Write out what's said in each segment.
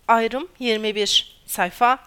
Ayrım 21. Sayfa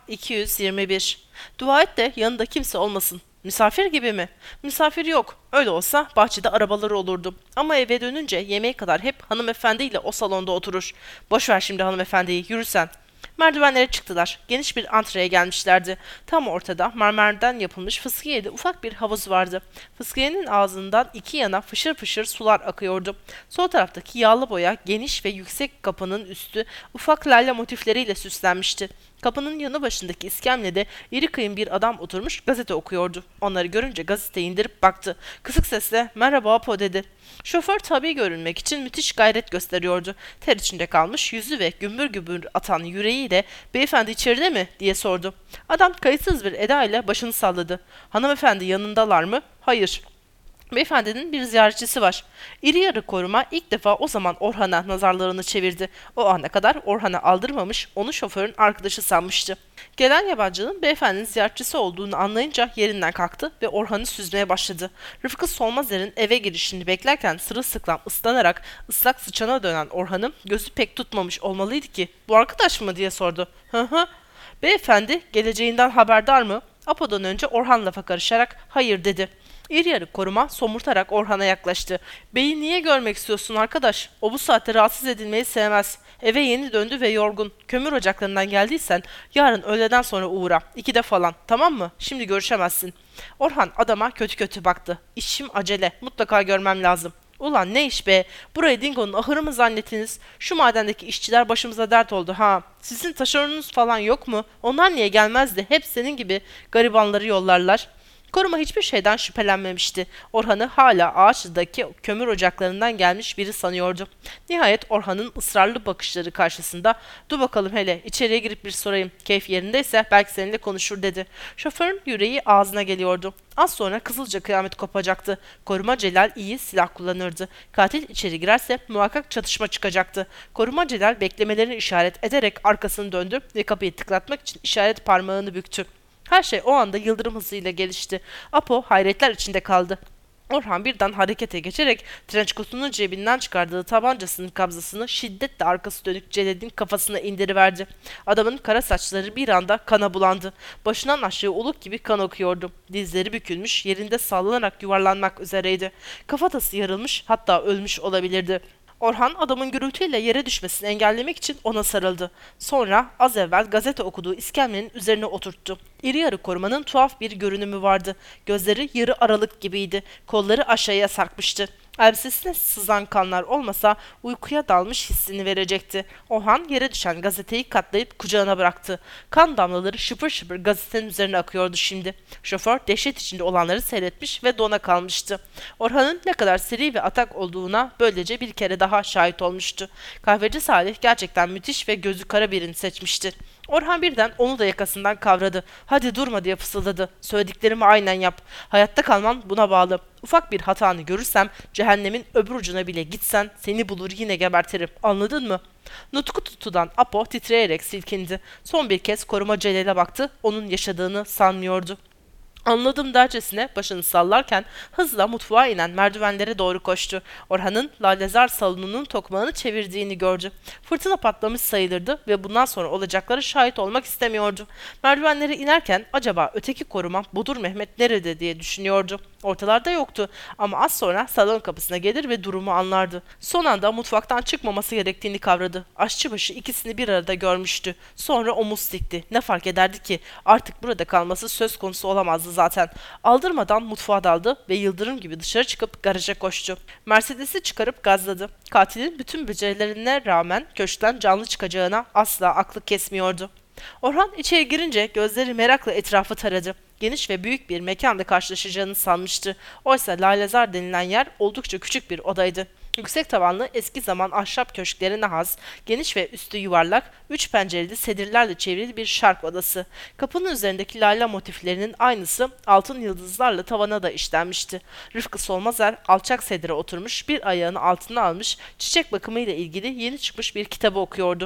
221. Dua et de yanında kimse olmasın. Misafir gibi mi? Misafir yok. Öyle olsa bahçede arabaları olurdu. Ama eve dönünce yemeğe kadar hep hanımefendiyle o salonda oturur. Boş ver şimdi hanımefendiyi, yürü sen. Merdivenlere çıktılar. Geniş bir antreye gelmişlerdi. Tam ortada mermerden yapılmış fıskiyeli ufak bir havuz vardı. Fıskiyenin ağzından iki yana fışır fışır sular akıyordu. Sol taraftaki yağlı boya geniş ve yüksek kapının üstü ufak lale motifleriyle süslenmişti. Kapının yanı başındaki iskemlede iri kıyım bir adam oturmuş gazete okuyordu. Onları görünce gazeteyi indirip baktı. Kısık sesle "Merhaba Apo" dedi. Şoför tabii görünmek için müthiş gayret gösteriyordu. Ter içinde kalmış yüzü ve gümbür gümbür atan yüreğiyle "Beyefendi içeride mi?" diye sordu. Adam kayıtsız bir eda ile başını salladı. "Hanımefendi yanındalar mı?" "Hayır." Beyefendinin bir ziyaretçisi var. İri yarı koruma ilk defa o zaman Orhan'a nazarlarını çevirdi. O ana kadar Orhan'a aldırmamış, onu şoförün arkadaşı sanmıştı. Gelen yabancının beyefendinin ziyaretçisi olduğunu anlayınca yerinden kalktı ve Orhan'ı süzmeye başladı. Rıfkı Solmazer'in eve girişini beklerken sırılsıklam ıslanarak ıslak sıçana dönen Orhan'ın gözü pek tutmamış olmalıydı ki "Bu arkadaş mı?" diye sordu. "Hı hı." "Beyefendi geleceğinden haberdar mı?" Apo'dan önce Orhan lafa karışarak "Hayır" dedi. İri yarı koruma somurtarak Orhan'a yaklaştı. "Beyi niye görmek istiyorsun arkadaş? O bu saatte rahatsız edilmeyi sevmez. Eve yeni döndü ve yorgun. Kömür ocaklarından geldiysen yarın öğleden sonra uğra. 2'de falan. Tamam mı? Şimdi görüşemezsin." Orhan adama kötü kötü baktı. "İşim acele. Mutlaka görmem lazım." "Ulan ne iş be? Burayı Dingo'nun ahırı mı zannettiniz? Şu madendeki işçiler başımıza dert oldu ha. Sizin taşeronunuz falan yok mu? Onlar niye gelmezdi? Hep senin gibi garibanları yollarlar." Koruma hiçbir şeyden şüphelenmemişti. Orhan'ı hala ağaçlıdaki kömür ocaklarından gelmiş biri sanıyordu. Nihayet Orhan'ın ısrarlı bakışları karşısında "Dur bakalım hele içeriye girip bir sorayım. Keyif yerindeyse belki seninle konuşur" dedi. Şoförün yüreği ağzına geliyordu. Az sonra kızılca kıyamet kopacaktı. Koruma Celal iyi silah kullanırdı. Katil içeri girerse muhakkak çatışma çıkacaktı. Koruma Celal beklemelerini işaret ederek arkasını döndü ve kapıyı tıklatmak için işaret parmağını büktü. Her şey o anda yıldırım hızıyla gelişti. Apo hayretler içinde kaldı. Orhan birden harekete geçerek trençkotunun cebinden çıkardığı tabancasının kabzasını şiddetle arkası dönük Celal'in kafasına indiriverdi. Adamın kara saçları bir anda kana bulandı. Başından aşağı oluk gibi kan akıyordu. Dizleri bükülmüş, yerinde sallanarak yuvarlanmak üzereydi. Kafatası yarılmış, hatta ölmüş olabilirdi. Orhan adamın gürültüyle yere düşmesini engellemek için ona sarıldı. Sonra az evvel gazete okuduğu iskemlenin üzerine oturttu. İri yarı korumanın tuhaf bir görünümü vardı. Gözleri yarı aralık gibiydi. Kolları aşağıya sarkmıştı. Elbisesine sızan kanlar olmasa uykuya dalmış hissini verecekti. Orhan yere düşen gazeteyi katlayıp kucağına bıraktı. Kan damlaları şıpır şıpır gazetenin üzerine akıyordu şimdi. Şoför dehşet içinde olanları seyretmiş ve dona kalmıştı. Orhan'ın ne kadar seri ve atak olduğuna böylece bir kere daha şahit olmuştu. Kahveci Salih gerçekten müthiş ve gözü kara birini seçmişti. Orhan birden onu da yakasından kavradı. "Hadi durma" diye fısıldadı. "Söylediklerimi aynen yap. Hayatta kalman buna bağlı. Ufak bir hatanı görürsem cehennemin öbür ucuna bile gitsen seni bulur yine gebertirim. Anladın mı?" Nutku tutulan Apo titreyerek silkindi. Son bir kez koruma Celal'e baktı. Onun yaşadığını sanmıyordu. "Anladım" dercesine başını sallarken hızla mutfağa inen merdivenlere doğru koştu. Orhan'ın lalezar salonunun tokmağını çevirdiğini gördü. Fırtına patlamış sayılırdı ve bundan sonra olacaklara şahit olmak istemiyordu. Merdivenlere inerken acaba öteki koruma Budur Mehmet nerede diye düşünüyordu. Ortalarda yoktu ama az sonra salon kapısına gelir ve durumu anlardı. Son anda mutfaktan çıkmaması gerektiğini kavradı. Aşçıbaşı ikisini bir arada görmüştü. Sonra omuz sikti. Ne fark ederdi ki? Artık burada kalması söz konusu olamazdı zaten. Aldırmadan mutfağa daldı ve yıldırım gibi dışarı çıkıp garaja koştu. Mercedes'i çıkarıp gazladı. Katilin bütün becerilerine rağmen köşkten canlı çıkacağına asla aklı kesmiyordu. Orhan içeri girince gözleri merakla etrafı taradı. Geniş ve büyük bir mekanda karşılaşacağını sanmıştı. Oysa Lalezar denilen yer oldukça küçük bir odaydı. Yüksek tavanlı eski zaman ahşap köşklerine has, geniş ve üstü yuvarlak, 3 pencereli sedirlerle çevrili bir şark odası. Kapının üzerindeki lale motiflerinin aynısı altın yıldızlarla tavana da işlenmişti. Rıfkı Solmazer alçak sedire oturmuş, bir ayağını altına almış, çiçek bakımıyla ilgili yeni çıkmış bir kitabı okuyordu.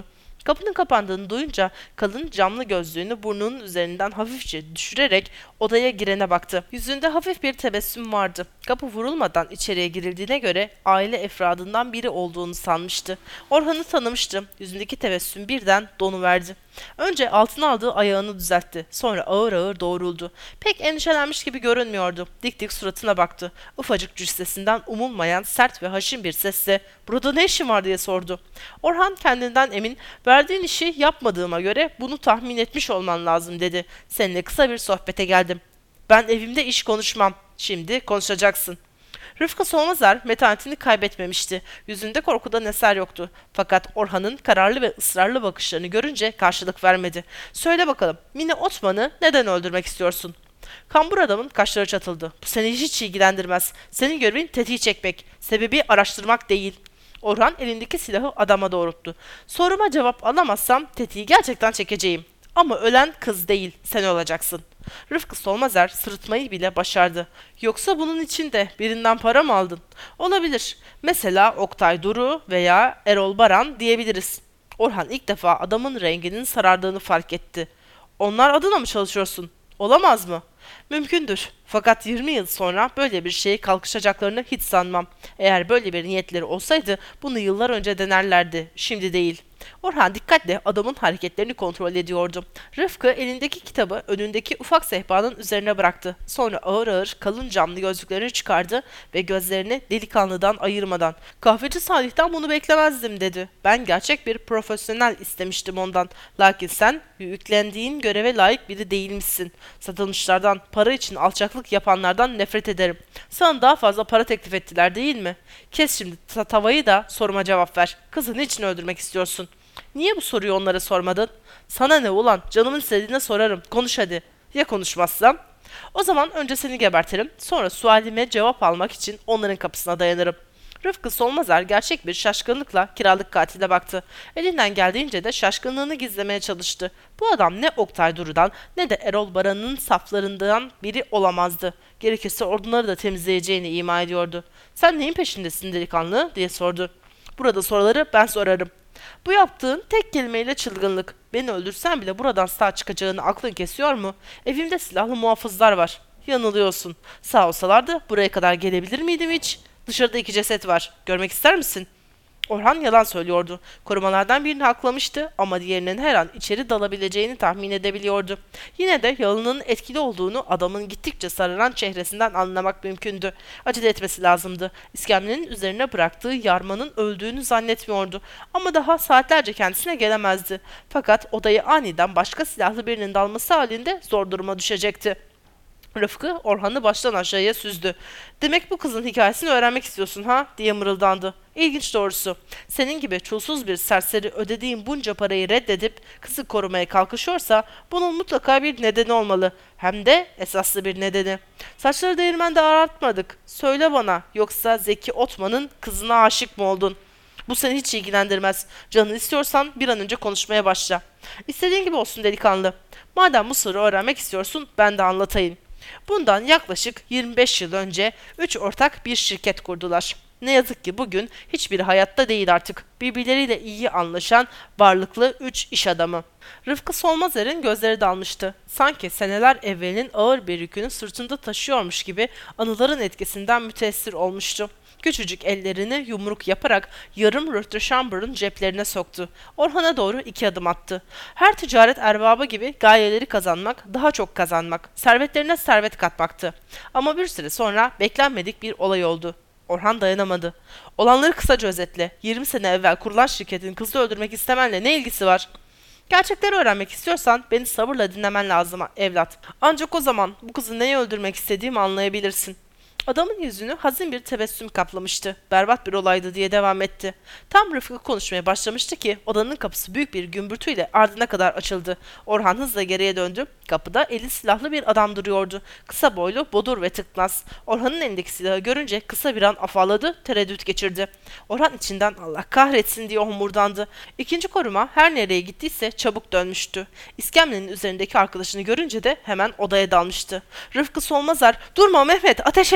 Kapının kapandığını duyunca kalın camlı gözlüğünü burnunun üzerinden hafifçe düşürerek odaya girene baktı. Yüzünde hafif bir tebessüm vardı. Kapı vurulmadan içeriye girildiğine göre aile efradından biri olduğunu sanmıştı. Orhan'ı tanımıştı. Yüzündeki tebessüm birden donuverdi. Önce altına aldığı ayağını düzeltti. Sonra ağır ağır doğruldu. Pek endişelenmiş gibi görünmüyordu. Dik dik suratına baktı. Ufacık cüssesinden umulmayan sert ve haşin bir sesle "Burada ne işin var?" diye sordu. Orhan kendinden emin, "Verdiğin işi yapmadığıma göre bunu tahmin etmiş olman lazım," dedi. "Seninle kısa bir sohbete geldim." "Ben evimde iş konuşmam. Şimdi konuşacaksın." Rıfkı Solmazar metanetini kaybetmemişti. Yüzünde korkudan eser yoktu. Fakat Orhan'ın kararlı ve ısrarlı bakışlarını görünce karşılık vermedi. "Söyle bakalım, Mine Otman'ı neden öldürmek istiyorsun?" Kambur adamın kaşları çatıldı. "Bu seni hiç ilgilendirmez. Senin görevin tetiği çekmek. Sebebi araştırmak değil." Orhan elindeki silahı adama doğrulttu. "Soruma cevap alamazsam tetiği gerçekten çekeceğim. Ama ölen kız değil, sen olacaksın." Rıfkı Solmazer sırıtmayı bile başardı. "Yoksa bunun için de birinden para mı aldın?" "Olabilir. Mesela Oktay Duru veya Erol Baran diyebiliriz." Orhan ilk defa adamın renginin sarardığını fark etti. "Onlar adına mı çalışıyorsun? Olamaz mı?" "Mümkündür. Fakat 20 yıl sonra böyle bir şeye kalkışacaklarını hiç sanmam. Eğer böyle bir niyetleri olsaydı bunu yıllar önce denerlerdi. Şimdi değil." Orhan dikkatle adamın hareketlerini kontrol ediyordu. Rıfkı elindeki kitabı önündeki ufak sehpanın üzerine bıraktı. Sonra ağır ağır kalın camlı gözlüklerini çıkardı ve gözlerini delikanlıdan ayırmadan "Kahveci Salih'ten bunu beklemezdim," dedi. "Ben gerçek bir profesyonel istemiştim ondan. Lakin sen yüklendiğin göreve layık biri değilmişsin. Satılmışlardan, para için alçaklık yapanlardan nefret ederim. Sana daha fazla para teklif ettiler değil mi? Kes şimdi tavayı da soruma cevap ver. Kızı niçin öldürmek istiyorsun?" "Niye bu soruyu onlara sormadın?" "Sana ne ulan? Canımın istediğine sorarım. Konuş hadi." "Ya konuşmazsam?" "O zaman önce seni gebertirim. Sonra sualime cevap almak için onların kapısına dayanırım." Rıfkı Solmazar gerçek bir şaşkınlıkla kiralık katile baktı. Elinden geldiğince de şaşkınlığını gizlemeye çalıştı. Bu adam ne Oktay Duru'dan ne de Erol Baran'ın saflarından biri olamazdı. Gerekirse onları da temizleyeceğini ima ediyordu. "Sen neyin peşindesin delikanlı?" diye sordu. "Burada soruları ben sorarım." "Bu yaptığın tek kelimeyle çılgınlık. Beni öldürsen bile buradan sağ çıkacağını aklın kesiyor mu? Evimde silahlı muhafızlar var." "Yanılıyorsun. Sağ olsalardı buraya kadar gelebilir miydim hiç? Dışarıda 2 ceset var. Görmek ister misin?" Orhan yalan söylüyordu. Korumalardan birini haklamıştı ama diğerinin her an içeri dalabileceğini tahmin edebiliyordu. Yine de yalanın etkili olduğunu adamın gittikçe sararan çehresinden anlamak mümkündü. Acele etmesi lazımdı. İskemlenin üzerine bıraktığı yarmanın öldüğünü zannetmiyordu. Ama daha saatlerce kendisine gelemezdi. Fakat odayı aniden başka silahlı birinin dalması halinde zor duruma düşecekti. Rıfkı Orhan'ı baştan aşağıya süzdü. "Demek bu kızın hikayesini öğrenmek istiyorsun ha?" diye mırıldandı. "İlginç doğrusu. Senin gibi çulsuz bir serseri ödediğin bunca parayı reddedip kızı korumaya kalkışıyorsa bunun mutlaka bir nedeni olmalı. Hem de esaslı bir nedeni. Saçları değirmende ağartmadık. Söyle bana, yoksa Zeki Otman'ın kızına aşık mı oldun?" "Bu seni hiç ilgilendirmez. Canını istiyorsan bir an önce konuşmaya başla." "İstediğin gibi olsun delikanlı. Madem bu sırrı öğrenmek istiyorsun ben de anlatayım." Bundan yaklaşık 25 yıl önce 3 ortak bir şirket kurdular. Ne yazık ki bugün hiçbiri hayatta değil artık. Birbirleriyle iyi anlaşan varlıklı 3 iş adamı. Rıfkı Solmazer'in gözleri dalmıştı. Sanki seneler evvelinin ağır bir yükünü sırtında taşıyormuş gibi anıların etkisinden müteessir olmuştu. Küçücük ellerini yumruk yaparak yarım rötreşambırın ceplerine soktu. Orhan'a doğru 2 adım attı. Her ticaret erbabı gibi gayeleri kazanmak, daha çok kazanmak, servetlerine servet katmaktı. Ama bir süre sonra beklenmedik bir olay oldu. Orhan dayanamadı. "Olanları kısaca özetle. 20 sene evvel kurulan şirketin kızı öldürmek istemenle ne ilgisi var?" "Gerçekleri öğrenmek istiyorsan beni sabırla dinlemen lazım evlat. Ancak o zaman bu kızı neye öldürmek istediğimi anlayabilirsin." Adamın yüzünü hazin bir tebessüm kaplamıştı. "Berbat bir olaydı," diye devam etti. Tam Rıfkı konuşmaya başlamıştı ki odanın kapısı büyük bir gümbürtüyle ardına kadar açıldı. Orhan hızla geriye döndü. Kapıda eli silahlı bir adam duruyordu. Kısa boylu, bodur ve tıknaz. Orhan'ın elindeki silahı görünce kısa bir an afalladı, tereddüt geçirdi. Orhan içinden "Allah kahretsin," diye homurdandı. İkinci koruma her nereye gittiyse çabuk dönmüştü. İskemlenin üzerindeki arkadaşını görünce de hemen odaya dalmıştı. Rıfkı Solmazar, "Durma Mehmet, ateş et!"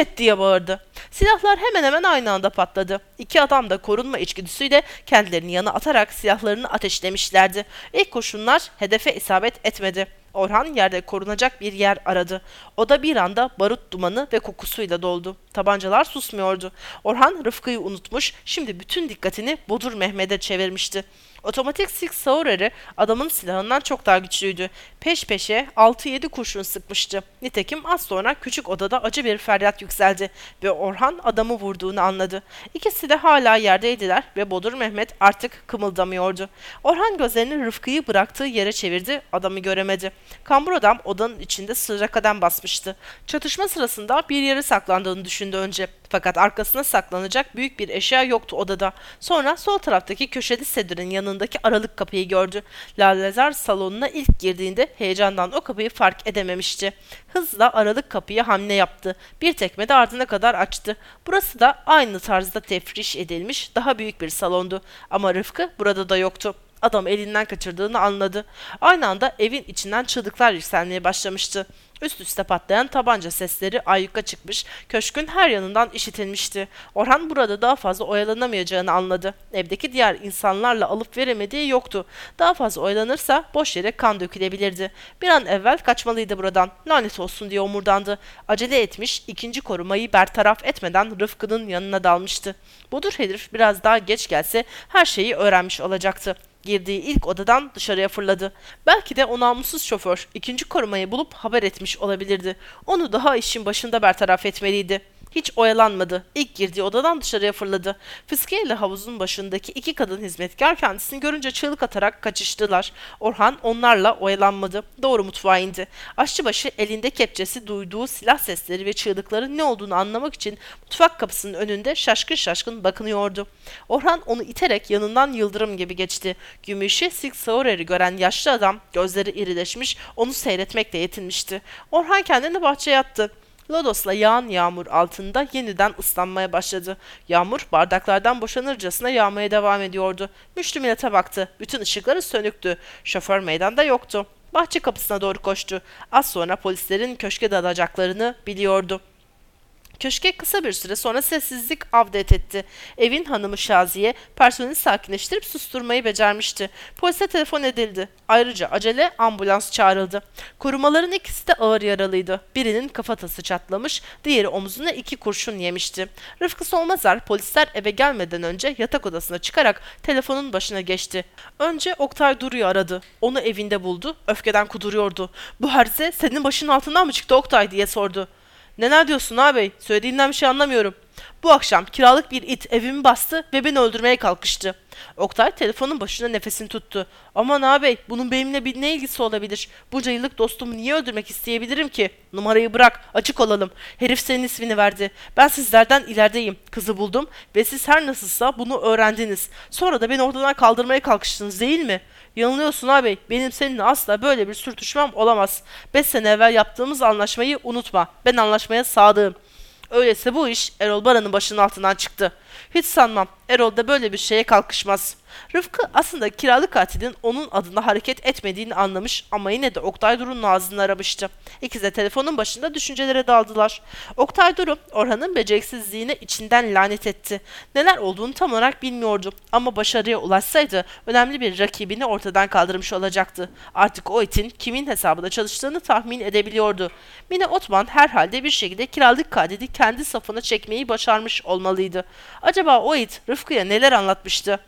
et diye bağırdı. Silahlar hemen hemen aynı anda patladı. İki adam da korunma içgüdüsüyle kendilerini yana atarak silahlarını ateşlemişlerdi. İlk kurşunlar hedefe isabet etmedi. Orhan yerde korunacak bir yer aradı. Oda bir anda barut dumanı ve kokusuyla doldu. Tabancalar susmuyordu. Orhan Rıfkı'yı unutmuş, şimdi bütün dikkatini Bodur Mehmet'e çevirmişti. Otomatik Sig Sauer'ı adamın silahından çok daha güçlüydü. Peş peşe 6-7 kurşun sıkmıştı. Nitekim az sonra küçük odada acı bir feryat yükseldi ve Orhan adamı vurduğunu anladı. İkisi de hala yerdeydiler ve Bodur Mehmet artık kımıldamıyordu. Orhan gözlerini Rıfkı'yı bıraktığı yere çevirdi, adamı göremedi. Kambur adam odanın içinde sıra kadem basmıştı. Çatışma sırasında bir yere saklandığını düşündü önce. Fakat arkasına saklanacak büyük bir eşya yoktu odada. Sonra sol taraftaki köşeli sedirin yanındaki aralık kapıyı gördü. Lalezar salonuna ilk girdiğinde heyecandan o kapıyı fark edememişti. Hızla aralık kapıya hamle yaptı. Bir tekme de ardına kadar açtı. Burası da aynı tarzda tefriş edilmiş daha büyük bir salondu. Ama Rıfkı burada da yoktu. Adam elinden kaçırdığını anladı. Aynı anda evin içinden çığlıklar yükselmeye başlamıştı. Üst üste patlayan tabanca sesleri ayyuka çıkmış, köşkün her yanından işitilmişti. Orhan burada daha fazla oyalanamayacağını anladı. Evdeki diğer insanlarla alıp veremediği yoktu. Daha fazla oyalanırsa boş yere kan dökülebilirdi. Bir an evvel kaçmalıydı buradan. Lanet olsun diye omurdandı. Acele etmiş, ikinci korumayı bertaraf etmeden Rıfkı'nın yanına dalmıştı. Budur herif biraz daha geç gelse her şeyi öğrenmiş olacaktı. Girdiği ilk odadan dışarıya fırladı. Belki de o namussuz şoför ikinci korumayı bulup haber etmiş olabilirdi. Onu daha işin başında bertaraf etmeliydi. Hiç oyalanmadı. İlk girdiği odadan dışarıya fırladı. Fıskiye havuzun başındaki iki kadın hizmetkar kendisini görünce çığlık atarak kaçıştılar. Orhan onlarla oyalanmadı. Doğru mutfağa indi. Aşçıbaşı elinde kepçesi duyduğu silah sesleri ve çığlıkların ne olduğunu anlamak için mutfak kapısının önünde şaşkın şaşkın bakınıyordu. Orhan onu iterek yanından yıldırım gibi geçti. Gümüşü Sig Sauer'ı gören yaşlı adam gözleri irileşmiş onu seyretmekle yetinmişti. Orhan kendini bahçeye attı. Lodos'la yağan yağmur altında yeniden ıslanmaya başladı. Yağmur bardaklardan boşanırcasına yağmaya devam ediyordu. Müştümilete baktı. Bütün ışıkları sönüktü. Şoför meydanda yoktu. Bahçe kapısına doğru koştu. Az sonra polislerin köşke dalacaklarını biliyordu. Köşke kısa bir süre sonra sessizlik avdet etti. Evin hanımı Şaziye personeli sakinleştirip susturmayı becermişti. Polise telefon edildi. Ayrıca acele ambulans çağrıldı. Korumaların ikisi de ağır yaralıydı. Birinin kafatası çatlamış, diğeri omzuna 2 kurşun yemişti. Rıfkı Solmazar polisler eve gelmeden önce yatak odasına çıkarak telefonun başına geçti. Önce Oktay Duru'yu aradı. Onu evinde buldu, öfkeden kuduruyordu. "Bu herse senin başının altından mı çıktı Oktay?" diye sordu. "Neler diyorsun ağabey? Söylediğinden bir şey anlamıyorum." "Bu akşam kiralık bir it evimi bastı ve beni öldürmeye kalkıştı." Oktay telefonun başına nefesini tuttu. "Aman ağabey, bunun benimle ne ilgisi olabilir? Bunca yıllık dostumu niye öldürmek isteyebilirim ki? Numarayı bırak, açık olalım. Herif senin ismini verdi. Ben sizlerden ilerideyim. Kızı buldum ve siz her nasılsa bunu öğrendiniz. Sonra da beni ortadan kaldırmaya kalkıştınız değil mi?" "Yanılıyorsun ağabey. Benim seninle asla böyle bir sürtüşmem olamaz. 5 sene evvel yaptığımız anlaşmayı unutma. Ben anlaşmaya sadığım." "Öyleyse bu iş Erol Baran'ın başının altından çıktı." "Hiç sanmam. Erol da böyle bir şeye kalkışmaz." Rıfkı aslında kiralık katilin onun adına hareket etmediğini anlamış ama yine de Oktay Duru'nun ağzını aramıştı. İkisi de telefonun başında düşüncelere daldılar. Oktay Duru, Orhan'ın beceriksizliğine içinden lanet etti. Neler olduğunu tam olarak bilmiyordu ama başarıya ulaşsaydı önemli bir rakibini ortadan kaldırmış olacaktı. Artık o itin kimin hesabında çalıştığını tahmin edebiliyordu. Mine Otman herhalde bir şekilde kiralık katili kendi safına çekmeyi başarmış olmalıydı. Acaba o it Rıfkı'ya neler anlatmıştı?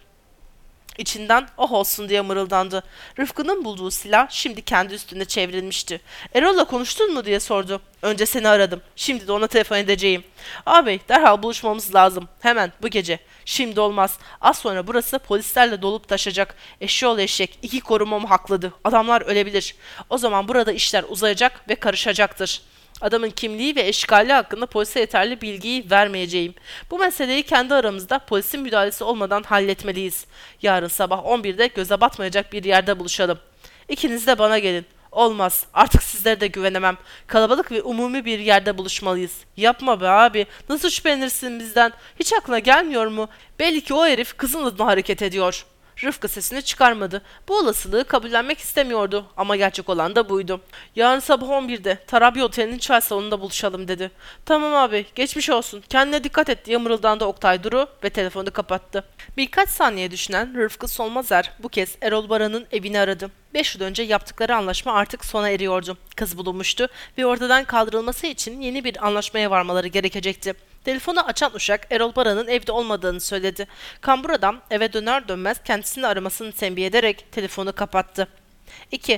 İçinden "oh olsun" diye mırıldandı. Rıfkı'nın bulduğu silah şimdi kendi üstüne çevrilmişti. "Erol'la konuştun mu?" diye sordu. "Önce seni aradım. Şimdi de ona telefon edeceğim." "Ağabey, derhal buluşmamız lazım. Hemen, bu gece." "Şimdi olmaz. Az sonra burası polislerle dolup taşacak. Eşşoğlu eşek 2 korumamı hakladı. Adamlar ölebilir. O zaman burada işler uzayacak ve karışacaktır. Adamın kimliği ve eşkali hakkında polise yeterli bilgiyi vermeyeceğim. Bu meseleyi kendi aramızda polisin müdahalesi olmadan halletmeliyiz. Yarın sabah 11'de göze batmayacak bir yerde buluşalım. İkiniz de bana gelin." "Olmaz. Artık sizlere de güvenemem. Kalabalık ve umumi bir yerde buluşmalıyız." "Yapma be abi. Nasıl şüphelenirsin bizden? Hiç aklına gelmiyor mu? Belli ki o herif kızın adına hareket ediyor." Rıfkı sesini çıkarmadı. Bu olasılığı kabullenmek istemiyordu ama gerçek olan da buydu. Yarın sabah 11'de Tarabya Oteli'nin çay salonunda buluşalım dedi. Tamam abi, geçmiş olsun. Kendine dikkat et diye mırıldandı Oktay Duru ve telefonu kapattı. Birkaç saniye düşünen Rıfkı Solmazer bu kez Erol Baran'ın evini aradı. 5 yıl önce yaptıkları anlaşma artık sona eriyordu. Kız bulunmuştu ve ortadan kaldırılması için yeni bir anlaşmaya varmaları gerekecekti. Telefonu açan uşak Erol Baran'ın evde olmadığını söyledi. Kambur adam eve döner dönmez kendisini aramasını tembih ederek telefonu kapattı. 2.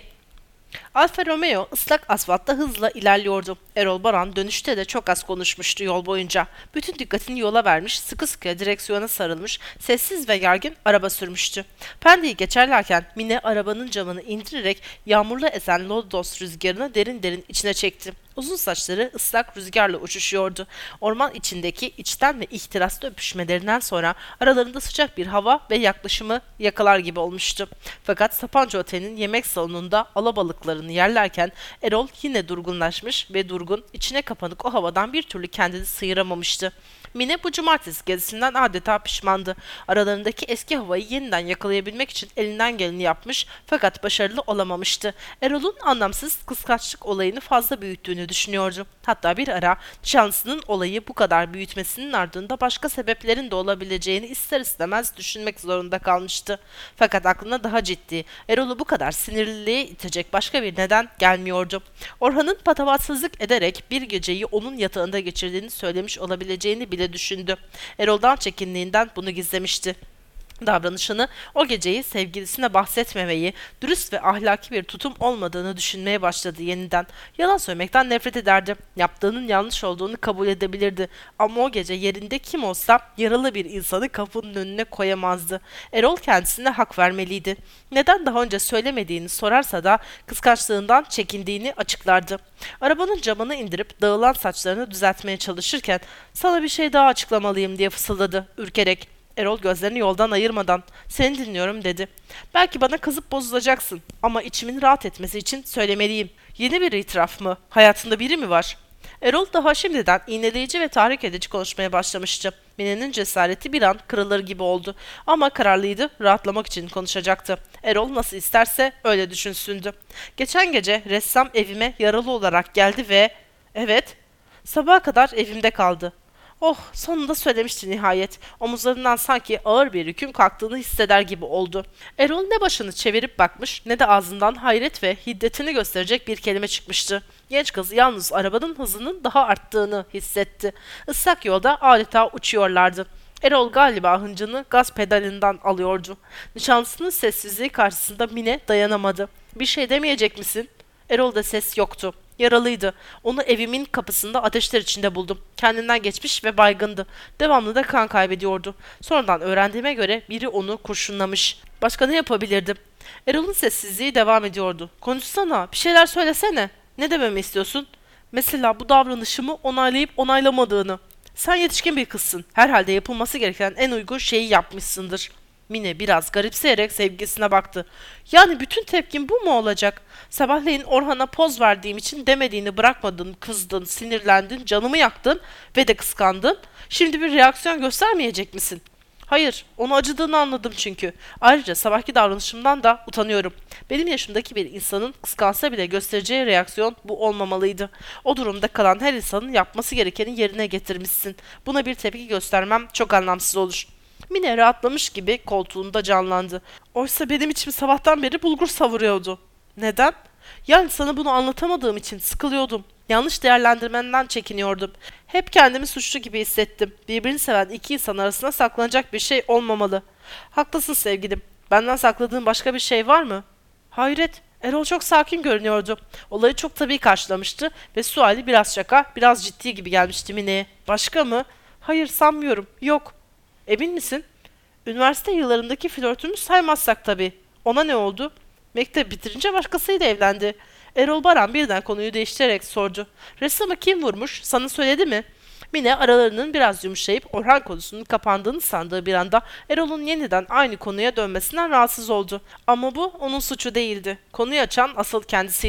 Alfa Romeo ıslak asfaltta hızla ilerliyordu. Erol Baran dönüşte de çok az konuşmuştu yol boyunca. Bütün dikkatini yola vermiş, sıkı sıkı direksiyona sarılmış, sessiz ve gergin araba sürmüştü. Pendik'i geçerlerken Mine arabanın camını indirerek yağmurla esen lodos rüzgarını derin derin içine çekti. Uzun saçları ıslak rüzgarla uçuşuyordu. Orman içindeki içten ve ihtiraslı öpüşmelerinden sonra aralarında sıcak bir hava ve yaklaşımı yakalar gibi olmuştu. Fakat Sapanca Oteli'nin yemek salonunda alabalıklarını yerlerken Erol yine durgunlaşmış ve durgun, içine kapanık o havadan bir türlü kendini sıyıramamıştı. Mine bu cumartesi gezisinden adeta pişmandı. Aralarındaki eski havayı yeniden yakalayabilmek için elinden geleni yapmış fakat başarılı olamamıştı. Erol'un anlamsız kıskançlık olayını fazla büyüttüğünü düşünüyordu. Hatta bir ara nişanlısının olayı bu kadar büyütmesinin ardında başka sebeplerin de olabileceğini ister istemez düşünmek zorunda kalmıştı. Fakat aklına daha ciddi, Erol'u bu kadar sinirliliğe itecek başka bir neden gelmiyordu. Orhan'ın patavatsızlık ederek bir geceyi onun yatağında geçirdiğini söylemiş olabileceğini bile düşündü. Erol'dan çekindiğinden bunu gizlemişti. Davranışını o geceyi sevgilisine bahsetmemeyi, dürüst ve ahlaki bir tutum olmadığını düşünmeye başladı yeniden. Yalan söylemekten nefret ederdi. Yaptığının yanlış olduğunu kabul edebilirdi. Ama o gece yerinde kim olsa yaralı bir insanı kapının önüne koyamazdı. Erol kendisine hak vermeliydi. Neden daha önce söylemediğini sorarsa da kıskançlığından çekindiğini açıklardı. Arabanın camını indirip dağılan saçlarını düzeltmeye çalışırken "Sana bir şey daha açıklamalıyım" diye fısıldadı ürkerek. Erol gözlerini yoldan ayırmadan "Seni dinliyorum" dedi. "Belki bana kızıp bozulacaksın ama içimin rahat etmesi için söylemeliyim. Yeni bir itiraf mı? Hayatında biri mi var?" Erol daha şimdiden iğneleyici ve tahrik edici konuşmaya başlamıştı. Mine'nin cesareti bir an kırılır gibi oldu. Ama kararlıydı, rahatlamak için konuşacaktı. Erol nasıl isterse öyle düşünsündü. "Geçen gece ressam evime yaralı olarak geldi ve... Evet, sabaha kadar evimde kaldı." Oh, sonunda söylemişti nihayet. Omuzlarından sanki ağır bir yükün kalktığını hisseder gibi oldu. Erol ne başını çevirip bakmış ne de ağzından hayret ve hiddetini gösterecek bir kelime çıkmıştı. Genç kız yalnız arabanın hızının daha arttığını hissetti. Islak yolda adeta uçuyorlardı. Erol galiba hıncını gaz pedalinden alıyordu. Nişanlısının sessizliği karşısında Mine dayanamadı. "Bir şey demeyecek misin?" Erol'da ses yoktu. Yaralıydı. Onu evimin kapısında ateşler içinde buldum. Kendinden geçmiş ve baygındı. Devamlı da kan kaybediyordu. Sonradan öğrendiğime göre biri onu kurşunlamış. Başka ne yapabilirdim? Erol'un sessizliği devam ediyordu. "Konuşsana, bir şeyler söylesene. Ne dememi istiyorsun?" "Mesela bu davranışımı onaylayıp onaylamadığını." "Sen yetişkin bir kızsın. Herhalde yapılması gereken en uygun şeyi yapmışsındır." Mine biraz garipseyerek sevgilisine baktı. "Yani bütün tepkin bu mu olacak? Sabahleyin Orhan'a poz verdiğim için demediğini bırakmadın, kızdın, sinirlendin, canımı yaktın ve de kıskandın. Şimdi bir reaksiyon göstermeyecek misin?" "Hayır, onu acıdığını anladım çünkü. Ayrıca sabahki davranışımdan da utanıyorum. Benim yaşımdaki bir insanın kıskansa bile göstereceği reaksiyon bu olmamalıydı. O durumda kalan her insanın yapması gerekeni yerine getirmişsin. Buna bir tepki göstermem çok anlamsız olur." Mine rahatlamış gibi koltuğunda canlandı. "Oysa benim içim sabahtan beri bulgur savuruyordu." "Neden?" "Yani sana bunu anlatamadığım için sıkılıyordum. Yanlış değerlendirmenden çekiniyordum. Hep kendimi suçlu gibi hissettim. Birbirini seven iki insan arasında saklanacak bir şey olmamalı." "Haklısın sevgilim. Benden sakladığın başka bir şey var mı?" Hayret. Erol çok sakin görünüyordu. Olayı çok tabii karşılamıştı ve suali biraz şaka, biraz ciddi gibi gelmişti Mine'ye. "Başka mı?" "Hayır, sanmıyorum. Yok." "Emin misin?" "Üniversite yıllarındaki flörtümüz saymazsak tabii." "Ona ne oldu?" "Mektep bitirince başkasıyla evlendi." Erol Baran birden konuyu değiştirerek sordu. "Ressamı kim vurmuş? Sana söyledi mi?" Mine aralarının biraz yumuşayıp Orhan konusunun kapandığını sandığı bir anda Erol'un yeniden aynı konuya dönmesinden rahatsız oldu. Ama bu onun suçu değildi. Konuyu açan asıl kendisiydi.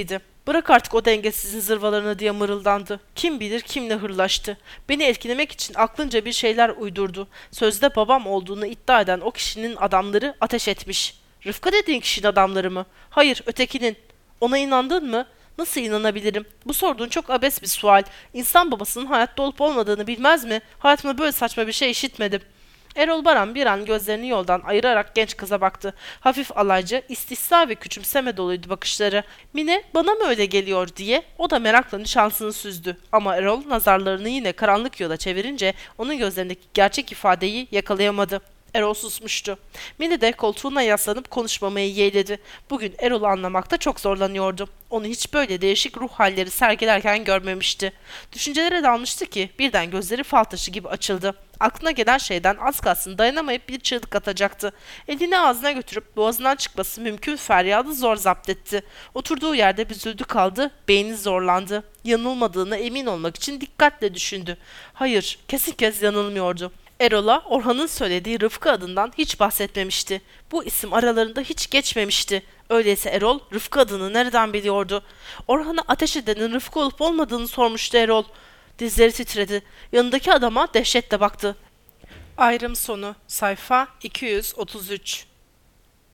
Bırak artık o dengesizin zırvalarını diye mırıldandı. Kim bilir kimle hırlaştı. Beni etkilemek için aklınca bir şeyler uydurdu. Sözde babam olduğunu iddia eden o kişinin adamları ateş etmiş. Rıfkı dediğin kişinin adamları mı? Hayır, ötekinin. Ona inandın mı? Nasıl inanabilirim? Bu sorduğun çok abes bir sual. İnsan babasının hayatta olup olmadığını bilmez mi? Hayatımda böyle saçma bir şey işitmedim. Erol Baran bir an gözlerini yoldan ayırarak genç kıza baktı. Hafif alaycı, istihza ve küçümseme doluydu bakışları. Mine bana mı öyle geliyor diye o da merakla nişansını süzdü. Ama Erol nazarlarını yine karanlık yola çevirince onun gözlerindeki gerçek ifadeyi yakalayamadı. Erol susmuştu. Mine de koltuğuna yaslanıp konuşmamayı yeğledi. Bugün Erol'u anlamakta çok zorlanıyordu. Onu hiç böyle değişik ruh halleri sergilerken görmemişti. Düşüncelere dalmıştı ki birden gözleri fal taşı gibi açıldı. Aklına gelen şeyden az kalsın dayanamayıp bir çığlık atacaktı. Elini ağzına götürüp boğazından çıkması mümkün feryadı zor zapt etti. Oturduğu yerde büzüldü kaldı, beyni zorlandı. Yanılmadığına emin olmak için dikkatle düşündü. Hayır, kesin kez yanılmıyordu. Erol'a Orhan'ın söylediği Rıfkı adından hiç bahsetmemişti. Bu isim aralarında hiç geçmemişti. Öyleyse Erol Rıfkı adını nereden biliyordu? Orhan'a ateş edenin Rıfkı olup olmadığını sormuştu Erol. Dizleri titredi. Yanındaki adama dehşetle baktı. Ayrım sonu sayfa 233